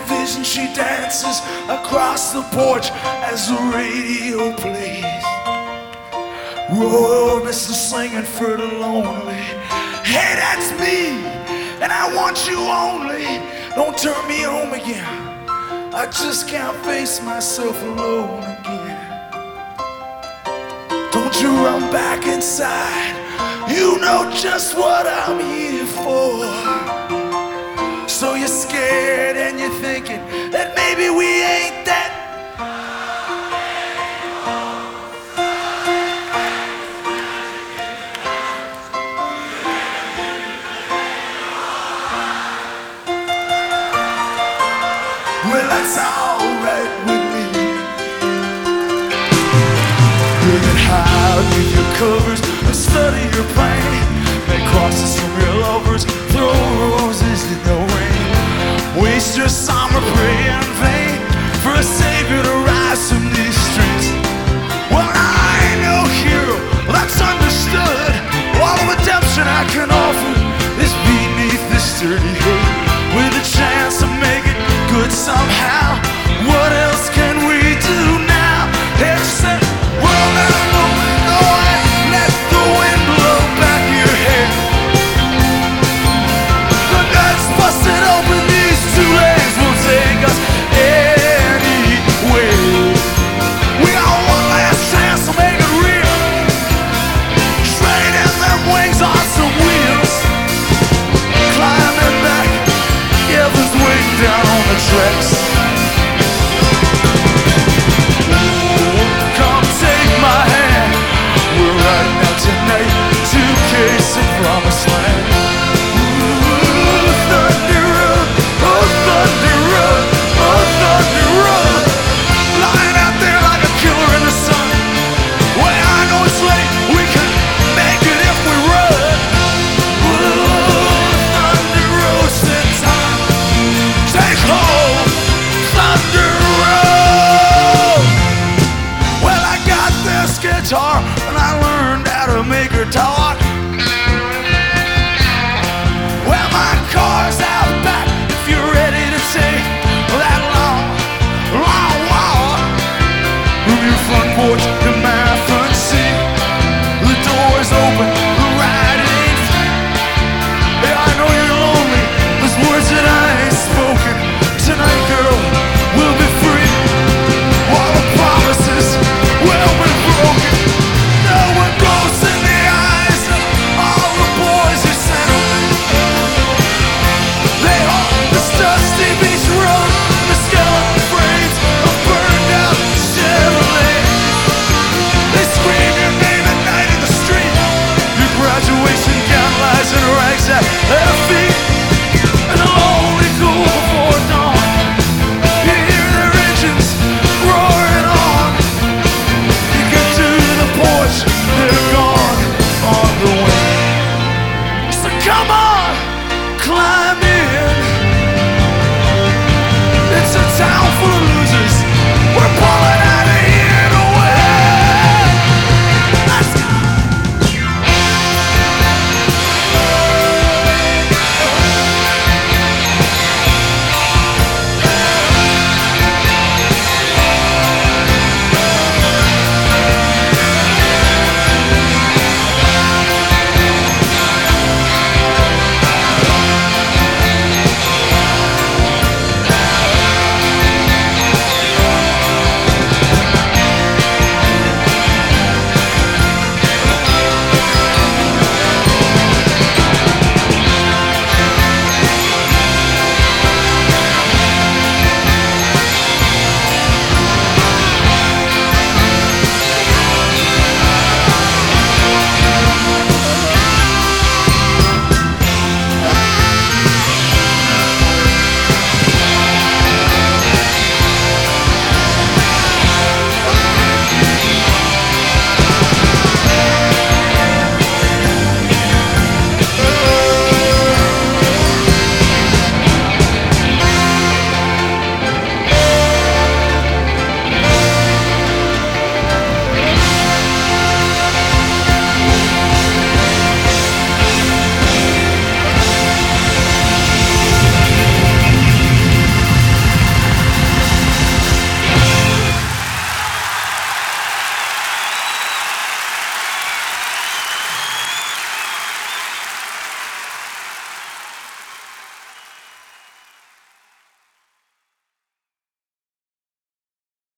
vision, she dances across the porch as the radio plays. Royal Mr. Singing for the lonely. Hey, that's me, and I want you only. Don't turn me home again, I just can't face myself alone again. Don't you run back inside, you know just what I'm here for. So you're scared and you're thinking that maybe we ain't that. Well, that's alright with me. You can hide with your covers and study your pain. Make crosses from your lovers, throw roses in the rain. Waste your summer praying vain.